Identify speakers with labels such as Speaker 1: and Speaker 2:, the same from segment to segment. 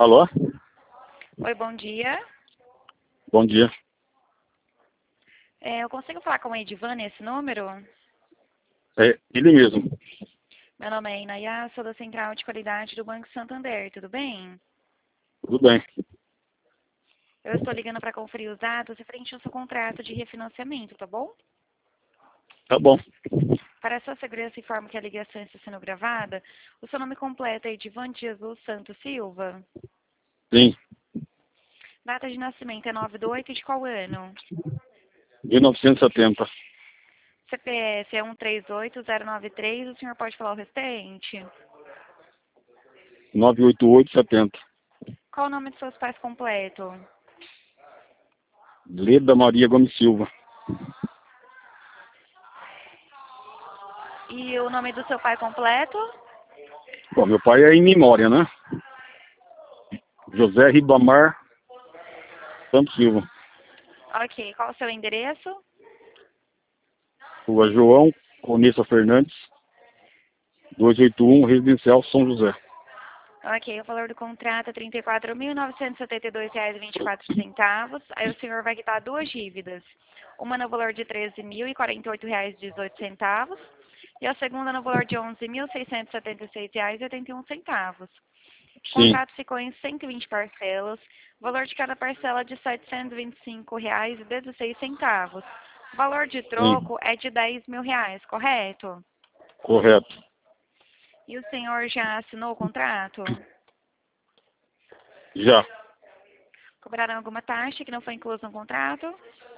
Speaker 1: Alô?
Speaker 2: Oi, bom dia.
Speaker 1: Bom dia.
Speaker 2: Eu consigo falar com a Edivan nesse número?
Speaker 1: É ele mesmo.
Speaker 2: Meu nome é Inayá, sou da Central de Qualidade do Banco Santander, tudo bem?
Speaker 1: Tudo bem.
Speaker 2: Eu estou ligando para conferir os dados referente ao seu contrato de refinanciamento, tá bom?
Speaker 1: Tá bom.
Speaker 2: Para a sua segurança, informo que a ligação está sendo gravada. O seu nome completo é Edivan Jesus Santos Silva.
Speaker 1: Sim.
Speaker 2: Data de nascimento é 9/8 de qual ano?
Speaker 1: 1970.
Speaker 2: CPF é 138093, o senhor pode falar o restante?
Speaker 1: 98870.
Speaker 2: Qual o nome de seus pais completo?
Speaker 1: Leda Maria Gomes Silva.
Speaker 2: E o nome do seu pai completo?
Speaker 1: Bom, meu pai é em memória, né? José Ribamar Santos Silva.
Speaker 2: Ok, qual o seu endereço?
Speaker 1: Rua João Conessa Fernandes, 281, Residencial São José.
Speaker 2: Ok, o valor do contrato é R$ 34.972,24. Aí o senhor vai quitar duas dívidas. Uma no valor de R$ 13.048,18 e a segunda no valor de R$ 11.676,81. O
Speaker 1: Sim.
Speaker 2: contrato ficou em 120 parcelas. O valor de cada parcela é de R$ 725,16. O valor de
Speaker 1: Sim.
Speaker 2: troco é de R$ 10.000, correto?
Speaker 1: Correto.
Speaker 2: E o senhor já assinou o contrato?
Speaker 1: Já.
Speaker 2: Cobraram alguma taxa que não foi inclusa no contrato?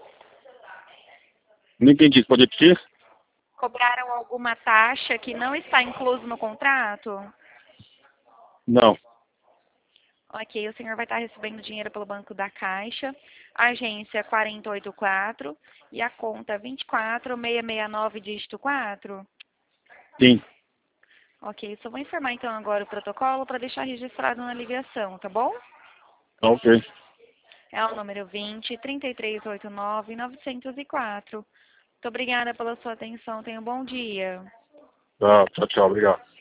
Speaker 1: Não entendi. Pode repetir?
Speaker 2: Cobraram alguma taxa que não está incluso no contrato?
Speaker 1: Não.
Speaker 2: Ok, o senhor vai estar recebendo dinheiro pelo Banco da Caixa, agência 484 e a conta 24669, dígito 4.
Speaker 1: Sim.
Speaker 2: Ok, só vou informar então agora o protocolo para deixar registrado na ligação, tá bom?
Speaker 1: Tá ok.
Speaker 2: É o número 20-3389-904. Muito obrigada pela sua atenção, tenha um bom dia.
Speaker 1: Tá. Tchau, tchau. Obrigado.